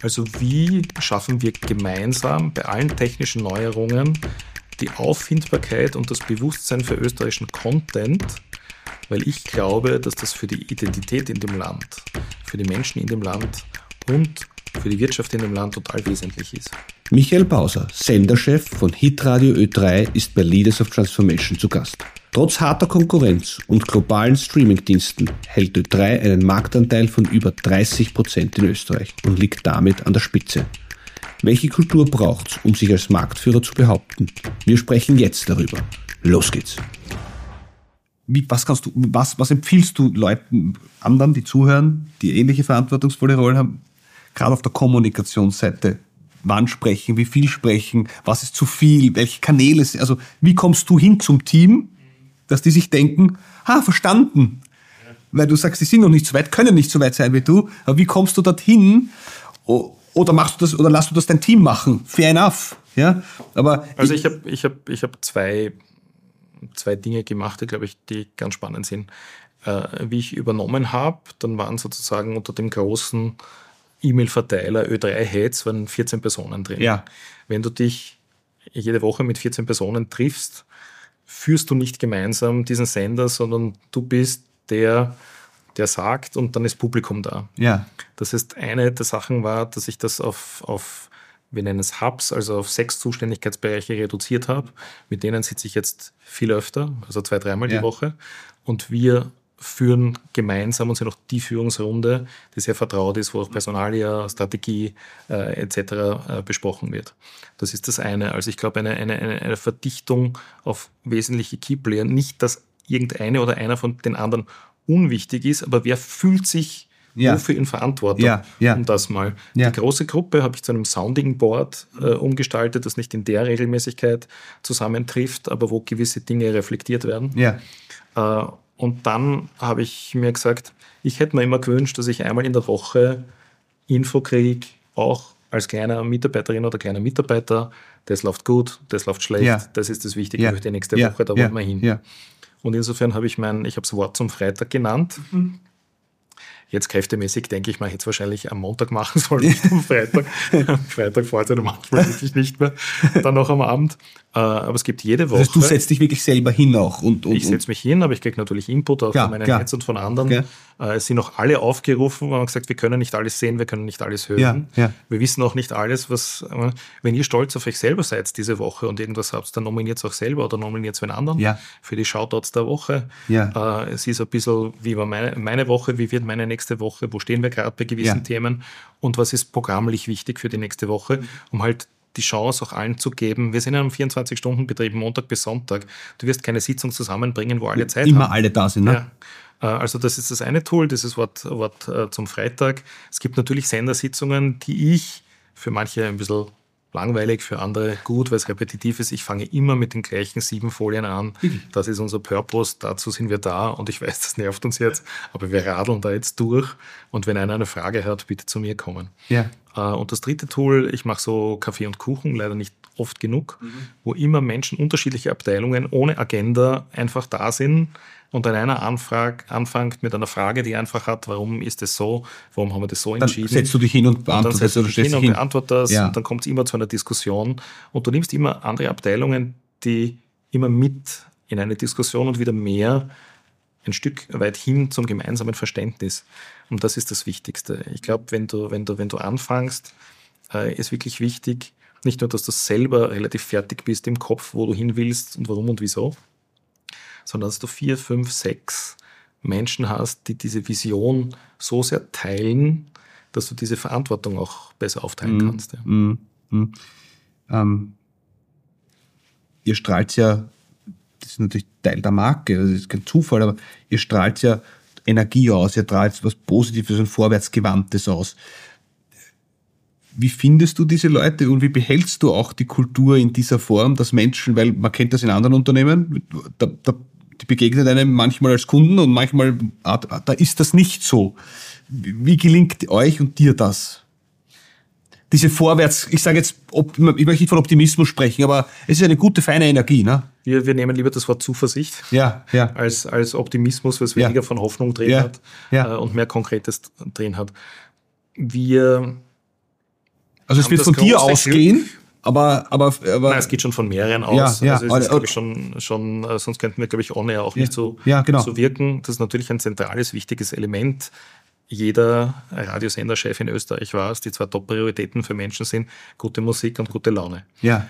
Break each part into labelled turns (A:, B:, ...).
A: Also wie schaffen wir gemeinsam bei allen technischen Neuerungen die Auffindbarkeit und das Bewusstsein für österreichischen Content, weil ich glaube, dass das für die Identität in dem Land, für die Menschen in dem Land und für die Wirtschaft in dem Land total wesentlich ist.
B: Michael Pauser, Senderchef von Hitradio Ö3, ist bei Leaders of Transformation zu Gast. Trotz harter Konkurrenz und globalen Streamingdiensten hält Ö3 einen Marktanteil von über 30% in Österreich und liegt damit an der Spitze. Welche Kultur braucht's, um sich als Marktführer zu behaupten? Wir sprechen jetzt darüber. Los geht's. Was empfiehlst du Leuten, anderen, die zuhören, die ähnliche verantwortungsvolle Rollen haben, gerade auf der Kommunikationsseite? Wann sprechen, wie viel sprechen, was ist zu viel, welche Kanäle, also wie kommst du hin zum Team, dass die sich denken, verstanden, weil du sagst, die sind noch nicht so weit, können nicht so weit sein wie du, aber wie kommst du dorthin, oder machst du das, oder lässt du das dein Team machen, fair enough, ja, aber...
A: Also ich hab zwei Dinge gemacht, die, glaube ich, die ganz spannend sind. Wie ich übernommen habe, dann waren sozusagen unter dem großen E-Mail-Verteiler Ö3-Heads waren 14 Personen drin.
B: Ja.
A: Wenn du dich jede Woche mit 14 Personen triffst, führst du nicht gemeinsam diesen Sender, sondern du bist der sagt und dann ist Publikum da.
B: Ja.
A: Das heißt, eine der Sachen war, dass ich das auf wir nennen es Hubs, also auf 6 Zuständigkeitsbereiche reduziert habe. Mit denen sitze ich jetzt viel öfter, also 2-3 Mal die Woche. Und wir führen gemeinsam und sind auch die Führungsrunde, die sehr vertraut ist, wo auch Personalia, Strategie etc. besprochen wird. Das ist das eine. Also ich glaube, eine Verdichtung auf wesentliche Keyplayer. Nicht, dass irgendeine oder einer von den anderen unwichtig ist, aber wer fühlt sich wofür in Verantwortung? Um das mal. Die große Gruppe habe ich zu einem Sounding Board umgestaltet, das nicht in der Regelmäßigkeit zusammentrifft, aber wo gewisse Dinge reflektiert werden. Und dann habe ich mir gesagt, ich hätte mir immer gewünscht, dass ich einmal in der Woche Info kriege, auch als kleiner Mitarbeiterin oder kleiner Mitarbeiter, das läuft gut, das läuft schlecht, das ist das Wichtige für die nächste Woche, da wollen wir hin. Und insofern habe ich ich habe das Wort zum Freitag genannt. Jetzt kräftemäßig denke ich mal, hätte es wahrscheinlich am Montag machen sollen, nicht am Freitag. Am Freitag fällt es manchmal wirklich nicht mehr, dann noch am Abend. Aber es gibt jede Woche...
B: Das heißt, du setzt dich wirklich selber hin auch?
A: Ich setze mich hin, aber ich kriege natürlich Input auch von meinen Netz und von anderen. Es sind auch alle aufgerufen, wir haben gesagt, wir können nicht alles sehen, wir können nicht alles hören. Wir wissen auch nicht alles, wenn ihr stolz auf euch selber seid diese Woche und irgendwas habt, dann nominiert es auch selber oder nominiert es einen anderen für die Shoutouts der Woche. Es ist ein bisschen, wie war meine Woche, wie wird meine nächste Woche, wo stehen wir gerade bei gewissen Themen und was ist programmlich wichtig für die nächste Woche, um halt die Chance auch allen zu geben. Wir sind in einem 24-Stunden-Betrieb, Montag bis Sonntag. Du wirst keine Sitzung zusammenbringen, wo alle Zeit haben.
B: Immer alle da sind, ne?
A: Also das ist das eine Tool, dieses Wort zum Freitag. Es gibt natürlich Sendersitzungen, die ich für manche ein bisschen langweilig, für andere gut, weil es repetitiv ist. Ich fange immer mit den gleichen 7 Folien an. Das ist unser Purpose, dazu sind wir da und ich weiß, das nervt uns jetzt, aber wir radeln da jetzt durch und wenn einer eine Frage hat, bitte zu mir kommen. Und das dritte Tool, ich mache so Kaffee und Kuchen, leider nicht oft genug, wo immer Menschen, unterschiedliche Abteilungen ohne Agenda einfach da sind und dann einer anfängt mit einer Frage, die einfach hat, warum ist es so, warum haben wir das so entschieden.
B: Dann setzt du dich hin und beantwortest das.
A: Und dann setzt du dich hin und beantwortest das und dann kommt es immer zu einer Diskussion und du nimmst immer andere Abteilungen, die immer mit in eine Diskussion und wieder mehr ein Stück weit hin zum gemeinsamen Verständnis. Und das ist das Wichtigste. Ich glaube, wenn du anfängst, ist wirklich wichtig, nicht nur, dass du selber relativ fertig bist im Kopf, wo du hin willst und warum und wieso, sondern dass du 4, 5, 6 Menschen hast, die diese Vision so sehr teilen, dass du diese Verantwortung auch besser aufteilen kannst.
B: Ihr strahlt ja, das ist natürlich Teil der Marke, das ist kein Zufall, aber ihr strahlt ja Energie aus, ihr strahlt was Positives und Vorwärtsgewandtes aus. Wie findest du diese Leute und wie behältst du auch die Kultur in dieser Form, dass Menschen, weil man kennt das in anderen Unternehmen, die begegnen einem manchmal als Kunden und manchmal, da ist das nicht so. Wie gelingt euch und dir das? Diese Vorwärts, ich sage jetzt, ich möchte nicht von Optimismus sprechen, aber es ist eine gute, feine Energie, ne?
A: Wir nehmen lieber das Wort Zuversicht als Optimismus, weil es weniger von Hoffnung drin hat und mehr Konkretes drin hat. Wir
B: Also es wird von dir ausgehen, aber
A: nein, es geht schon von mehreren aus.
B: Ja,
A: also es ist, glaube ich, schon sonst könnten wir, glaube ich, on-air auch nicht so wirken. Das ist natürlich ein zentrales, wichtiges Element. Jeder Radiosenderchef in Österreich weiß, die 2 Top-Prioritäten für Menschen sind gute Musik und gute Laune.
B: Ja.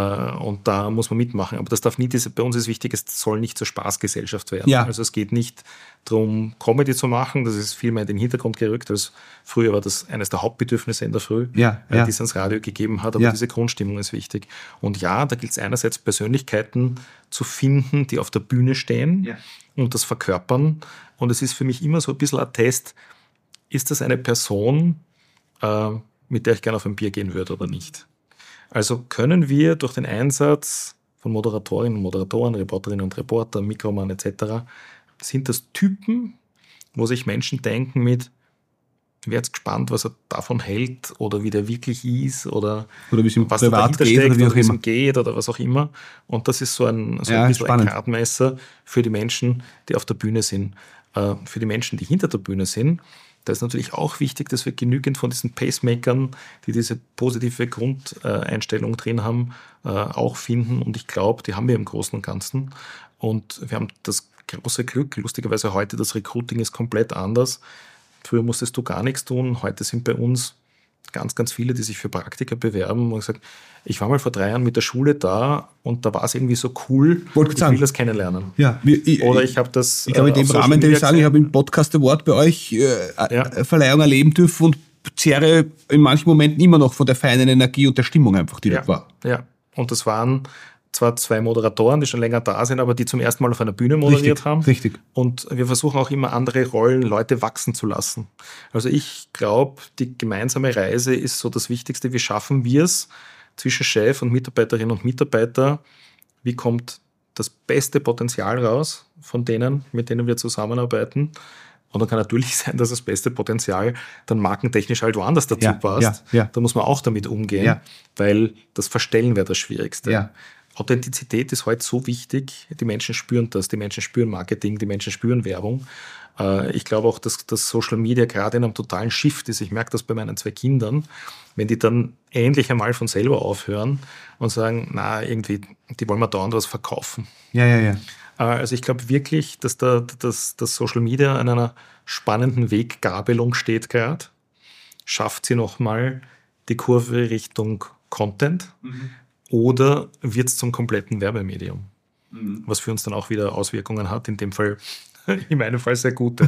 A: Und da muss man mitmachen. Aber das darf nie, bei uns ist wichtig, es soll nicht zur Spaßgesellschaft werden.
B: Ja.
A: Also es geht nicht darum, Comedy zu machen. Das ist viel mehr in den Hintergrund gerückt. Als früher war das eines der Hauptbedürfnisse in der Früh, die es ans Radio gegeben hat. Aber diese Grundstimmung ist wichtig. Und ja, da gilt es einerseits, Persönlichkeiten zu finden, die auf der Bühne stehen und das verkörpern. Und es ist für mich immer so ein bisschen ein Test, ist das eine Person, mit der ich gerne auf ein Bier gehen würde oder nicht? Also können wir durch den Einsatz von Moderatorinnen und Moderatoren, Reporterinnen und Reporter, Mikroman etc., sind das Typen, wo sich Menschen denken mit, ich wäre jetzt gespannt, was er davon hält oder wie der wirklich ist oder
B: wie es ihm
A: was
B: privat
A: geht
B: steckt,
A: oder wie es ihm geht oder was auch immer. Und das ist so ein bisschen ein Gradmesser für die Menschen, die auf der Bühne sind. Für die Menschen, die hinter der Bühne sind, da ist natürlich auch wichtig, dass wir genügend von diesen Pacemakern, die diese positive Grundeinstellung drin haben, auch finden. Und ich glaube, die haben wir im Großen und Ganzen. Und wir haben das große Glück, lustigerweise heute, das Recruiting ist komplett anders. Früher musstest du gar nichts tun. Heute sind bei uns ganz, ganz viele, die sich für Praktika bewerben und gesagt, ich war mal vor 3 Jahren mit der Schule da und da war es irgendwie so cool, ich will das kennenlernen.
B: Ja,
A: oder ich habe das.
B: Ich glaube, in dem Rahmen, den ich sage, ich habe im Podcast Award bei euch Verleihung erleben dürfen und zehre in manchen Momenten immer noch von der feinen Energie und der Stimmung einfach, die dort war.
A: Ja, und das waren zwar 2 Moderatoren, die schon länger da sind, aber die zum ersten Mal auf einer Bühne moderiert haben.
B: Richtig.
A: Und wir versuchen auch immer andere Rollen, Leute wachsen zu lassen. Also ich glaube, die gemeinsame Reise ist so das Wichtigste. Wie schaffen wir es zwischen Chef und Mitarbeiterinnen und Mitarbeiter? Wie kommt das beste Potenzial raus von denen, mit denen wir zusammenarbeiten? Und dann kann natürlich sein, dass das beste Potenzial dann markentechnisch halt woanders dazu passt. Da muss man auch damit umgehen, weil das Verstellen wäre das Schwierigste.
B: Ja.
A: Authentizität ist heute so wichtig, die Menschen spüren das, die Menschen spüren Marketing, die Menschen spüren Werbung. Ich glaube auch, dass das Social Media gerade in einem totalen Shift ist. Ich merke das bei meinen 2 Kindern, wenn die dann endlich einmal von selber aufhören und sagen, na, irgendwie, die wollen mir dauernd was verkaufen.
B: Ja.
A: Also ich glaube wirklich, dass das Social Media an einer spannenden Weggabelung steht gerade. Schafft sie nochmal die Kurve Richtung Content? Oder wird es zum kompletten Werbemedium? Was für uns dann auch wieder Auswirkungen hat, in dem Fall, in meinem Fall sehr gute.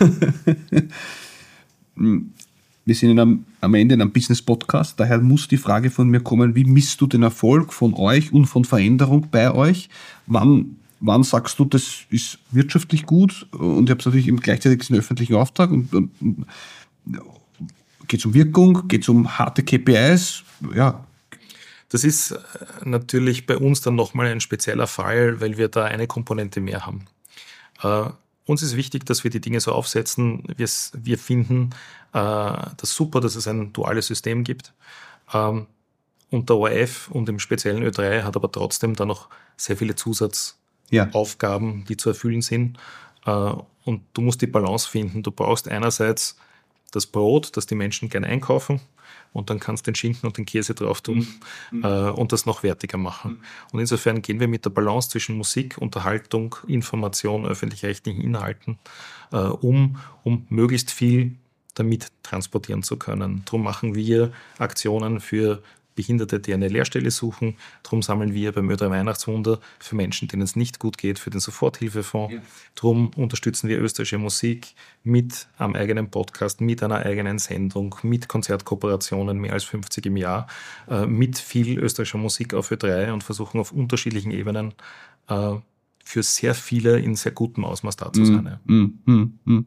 B: Wir sind am Ende in einem Business-Podcast, daher muss die Frage von mir kommen, wie misst du den Erfolg von euch und von Veränderung bei euch? Wann sagst du, das ist wirtschaftlich gut? Und ich habe es natürlich gleichzeitig diesen öffentlichen Auftrag. Und geht es um Wirkung? Geht es um harte KPIs? Ja.
A: Das ist natürlich bei uns dann nochmal ein spezieller Fall, weil wir da eine Komponente mehr haben. Uns ist wichtig, dass wir die Dinge so aufsetzen. Wir finden das super, dass es ein duales System gibt. Und der ORF und im speziellen Ö3 hat aber trotzdem dann noch sehr viele Zusatzaufgaben, die zu erfüllen sind. Und du musst die Balance finden. Du brauchst einerseits das Brot, das die Menschen gerne einkaufen, und dann kannst du den Schinken und den Käse drauf tun und das noch wertiger machen. Und insofern gehen wir mit der Balance zwischen Musik, Unterhaltung, Information, öffentlich-rechtlichen Inhalten um möglichst viel damit transportieren zu können. Darum machen wir Aktionen für Behinderte, die eine Lehrstelle suchen. Darum sammeln wir beim Ö3 Weihnachtswunder für Menschen, denen es nicht gut geht, für den Soforthilfefonds. Ja. Darum unterstützen wir österreichische Musik mit einem eigenen Podcast, mit einer eigenen Sendung, mit Konzertkooperationen, mehr als 50 im Jahr, mit viel österreichischer Musik auf Ö3 und versuchen auf unterschiedlichen Ebenen für sehr viele in sehr gutem Ausmaß da zu sein.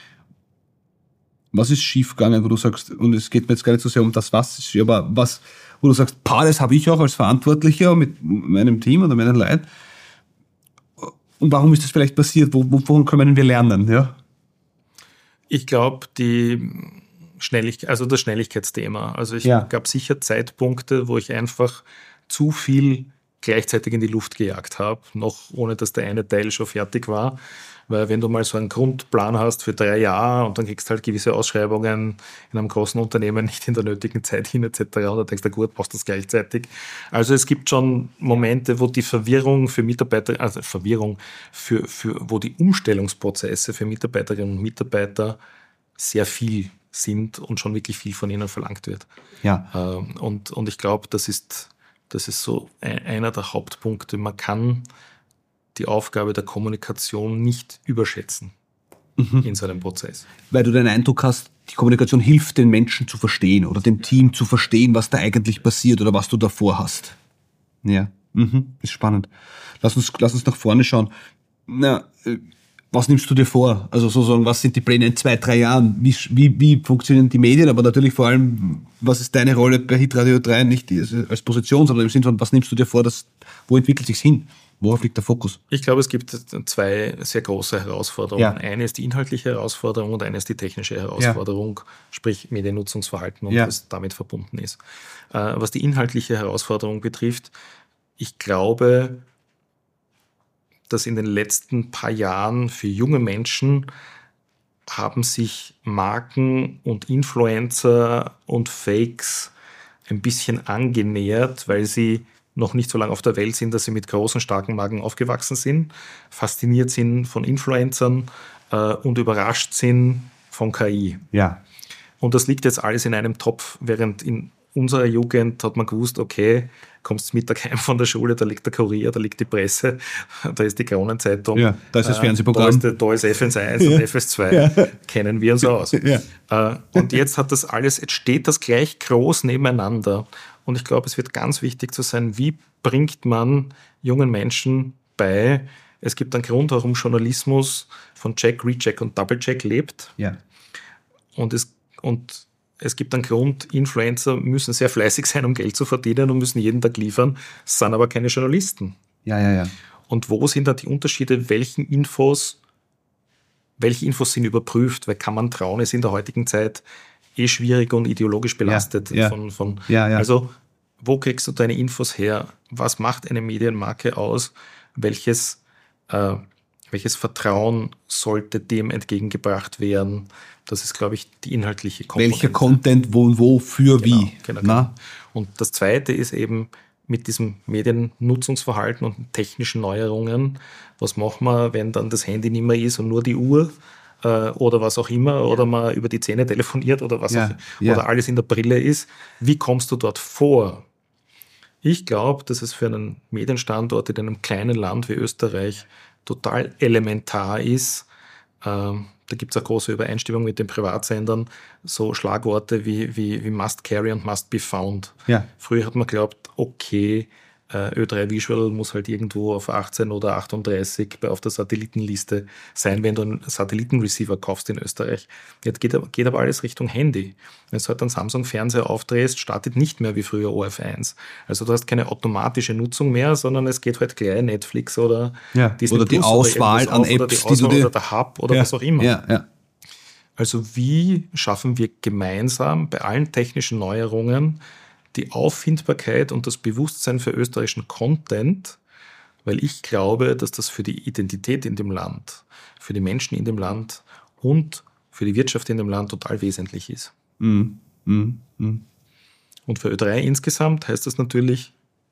B: Was ist schiefgegangen, wo du sagst, und es geht mir jetzt gar nicht so sehr um das, was ist, aber was, wo du sagst, das habe ich auch als Verantwortlicher mit meinem Team oder meinen Leuten. Und warum ist das vielleicht passiert? Woran können wir lernen? Ja?
A: Ich glaube, das Schnelligkeitsthema. Also ich gab sicher Zeitpunkte, wo ich einfach zu viel gleichzeitig in die Luft gejagt habe, noch ohne dass der eine Teil schon fertig war. Weil wenn du mal so einen Grundplan hast für 3 Jahre und dann kriegst du halt gewisse Ausschreibungen in einem großen Unternehmen nicht in der nötigen Zeit hin etc. und dann denkst du, gut, machst du das gleichzeitig. Also es gibt schon Momente, wo die Verwirrung für Mitarbeiter, also wo die Umstellungsprozesse für Mitarbeiterinnen und Mitarbeiter sehr viel sind und schon wirklich viel von ihnen verlangt wird.
B: Ja.
A: Und ich glaube, das ist so einer der Hauptpunkte. Man kann die Aufgabe der Kommunikation nicht überschätzen in so einem Prozess.
B: Weil du den Eindruck hast, die Kommunikation hilft den Menschen zu verstehen oder dem Team zu verstehen, was da eigentlich passiert oder was du davor hast. Ja, ist spannend. Lass uns nach vorne schauen. Was nimmst du dir vor? Also sozusagen, was sind die Pläne in 2-3 Jahren? Wie funktionieren die Medien? Aber natürlich vor allem, was ist deine Rolle bei Hitradio 3? Nicht als Position, sondern im Sinne von, was nimmst du dir vor? Wo entwickelt sich's hin? Worauf liegt der Fokus?
A: Ich glaube, es gibt 2 sehr große Herausforderungen. Ja. Eine ist die inhaltliche Herausforderung und eine ist die technische Herausforderung, sprich Mediennutzungsverhalten und was damit verbunden ist. Was die inhaltliche Herausforderung betrifft, ich glaube, dass in den letzten paar Jahren für junge Menschen haben sich Marken und Influencer und Fakes ein bisschen angenähert, weil sie noch nicht so lange auf der Welt sind, dass sie mit großen, starken Marken aufgewachsen sind, fasziniert sind von Influencern und überrascht sind von KI.
B: Ja.
A: Und das liegt jetzt alles in einem Topf, während in unserer Jugend hat man gewusst, okay, kommst Mittag heim von der Schule, da liegt der Kurier, da liegt die Presse, da ist die Kronenzeitung.
B: Ja, da ist das Fernsehprogramm.
A: Da ist FS1 und FS2, kennen wir uns aus.
B: Ja.
A: Und jetzt steht das gleich groß nebeneinander. Und ich glaube, es wird ganz wichtig zu sein, wie bringt man jungen Menschen bei, es gibt einen Grund, warum Journalismus von Check, Recheck und Double-Check lebt.
B: Ja.
A: Und es gibt einen Grund, Influencer müssen sehr fleißig sein, um Geld zu verdienen und müssen jeden Tag liefern, sind aber keine Journalisten.
B: Ja.
A: Und wo sind da die Unterschiede? Welche Infos sind überprüft? Weil kann man trauen, ist in der heutigen Zeit schwierig und ideologisch belastet.
B: Ja.
A: Also wo kriegst du deine Infos her? Was macht eine Medienmarke aus? Welches Vertrauen sollte dem entgegengebracht werden? Das ist, glaube ich, die inhaltliche Komponente.
B: Welcher Content, wo, für, wie.
A: Genau. Und das Zweite ist eben mit diesem Mediennutzungsverhalten und technischen Neuerungen, was machen wir, wenn dann das Handy nicht mehr ist und nur die Uhr oder was auch immer, oder man über die Zähne telefoniert oder oder alles in der Brille ist. Wie kommst du dort vor? Ich glaube, dass es für einen Medienstandort in einem kleinen Land wie Österreich total elementar ist. Da gibt es eine große Übereinstimmung mit den Privatsendern, so Schlagworte wie Must Carry und Must Be Found.
B: Ja.
A: Früher hat man geglaubt, okay, Ö3 Visual muss halt irgendwo auf 18 oder 38 auf der Satellitenliste sein, wenn du einen Satellitenreceiver kaufst in Österreich. Jetzt geht aber alles Richtung Handy. Wenn du halt einen Samsung-Fernseher aufdrehst, startet nicht mehr wie früher ORF1. Also du hast keine automatische Nutzung mehr, sondern es geht halt gleich Netflix oder
B: Disney oder die Auswahl an Apps,
A: oder der Hub oder was auch immer.
B: Ja.
A: Also wie schaffen wir gemeinsam bei allen technischen Neuerungen die Auffindbarkeit und das Bewusstsein für österreichischen Content, weil ich glaube, dass das für die Identität in dem Land, für die Menschen in dem Land und für die Wirtschaft in dem Land total wesentlich ist. Und für Ö3 insgesamt heißt das natürlich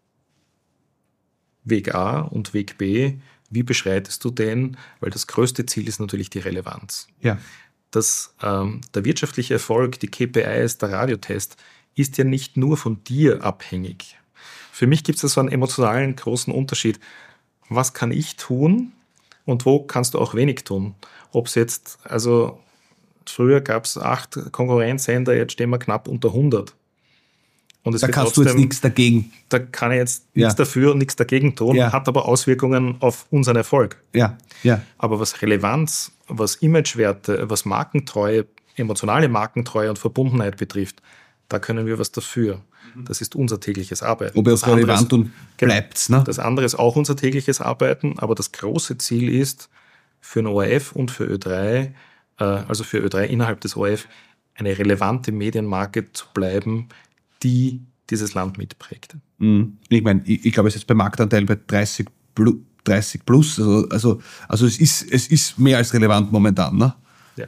A: Weg A und Weg B. Wie beschreitest du den? Weil das größte Ziel ist natürlich die Relevanz.
B: Ja.
A: Der wirtschaftliche Erfolg, die KPIs, der Radiotest, ist ja nicht nur von dir abhängig. Für mich gibt es so einen emotionalen großen Unterschied. Was kann ich tun und wo kannst du auch wenig tun? Ob es jetzt, also früher gab es 8 Konkurrenzsender, jetzt stehen wir knapp unter 100. Und
B: da kannst du jetzt nichts dagegen.
A: Da kann ich jetzt nichts dafür und nichts dagegen tun, hat aber Auswirkungen auf unseren Erfolg.
B: Ja.
A: Aber was Relevanz, was Imagewerte, was Markentreue, emotionale Markentreue und Verbundenheit betrifft, da können wir was dafür. Das ist unser tägliches Arbeiten.
B: Ob es relevant und bleibt. Ne?
A: Das andere ist auch unser tägliches Arbeiten, aber das große Ziel ist, für den ORF und für Ö3, also für Ö3 innerhalb des ORF, eine relevante Medienmarke zu bleiben, die dieses Land mitprägt.
B: Ich meine, ich glaube, es ist beim Marktanteil bei 30 plus, also es ist mehr als relevant momentan. Ne?
A: Ja.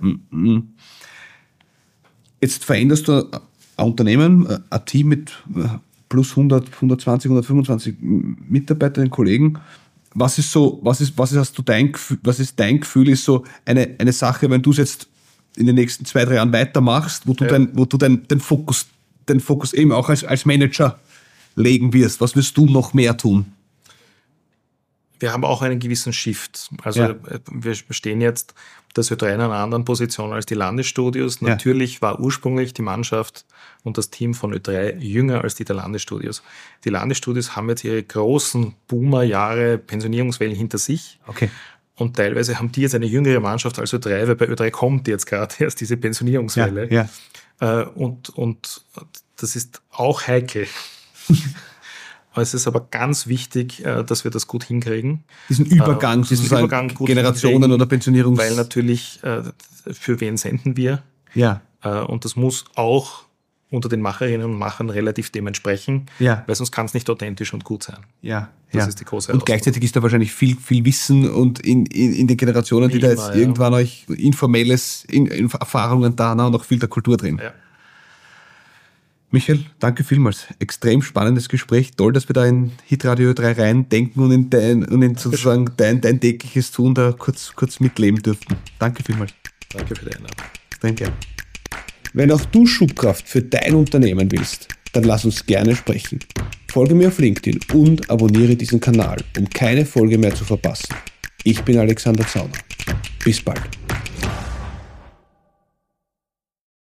B: Jetzt veränderst du ein Unternehmen, ein Team mit plus 100, 120, 125 Mitarbeitern, Kollegen. Was ist dein Gefühl, ist so eine Sache, wenn du es jetzt in den nächsten 2-3 Jahren weitermachst, wo du den Fokus eben auch als Manager legen wirst? Was wirst du noch mehr tun?
A: Wir haben auch einen gewissen Shift. Also wir stehen jetzt das Ö3 in einer anderen Position als die Landesstudios. Natürlich war ursprünglich die Mannschaft und das Team von Ö3 jünger als die der Landesstudios. Die Landesstudios haben jetzt ihre großen Boomer-Jahre, Pensionierungswellen hinter sich.
B: Okay.
A: Und teilweise haben die jetzt eine jüngere Mannschaft als Ö3, weil bei Ö3 kommt jetzt gerade erst diese Pensionierungswelle. Und das ist auch heikel. Es ist aber ganz wichtig, dass wir das gut hinkriegen.
B: Diesen Übergang, gut Generationen oder Pensionierungs...
A: Weil natürlich, für wen senden wir?
B: Ja.
A: Und das muss auch unter den Macherinnen und Machern relativ dem entsprechen, weil sonst kann es nicht authentisch und gut sein. Das ist die große Herausforderung.
B: Und gleichzeitig ist da wahrscheinlich viel Wissen und in den Generationen, die da jetzt irgendwann euch informelles Erfahrungen da haben, und auch viel der Kultur drin.
A: Ja.
B: Michael, danke vielmals. Extrem spannendes Gespräch. Toll, dass wir da in Hitradio 3 rein denken und in sozusagen dein tägliches Tun da kurz mitleben dürften. Danke vielmals.
A: Danke für die Einladung.
B: Extrem gerne. Wenn auch du Schubkraft für dein Unternehmen willst, dann lass uns gerne sprechen. Folge mir auf LinkedIn und abonniere diesen Kanal, um keine Folge mehr zu verpassen. Ich bin Alexander Zauner. Bis bald.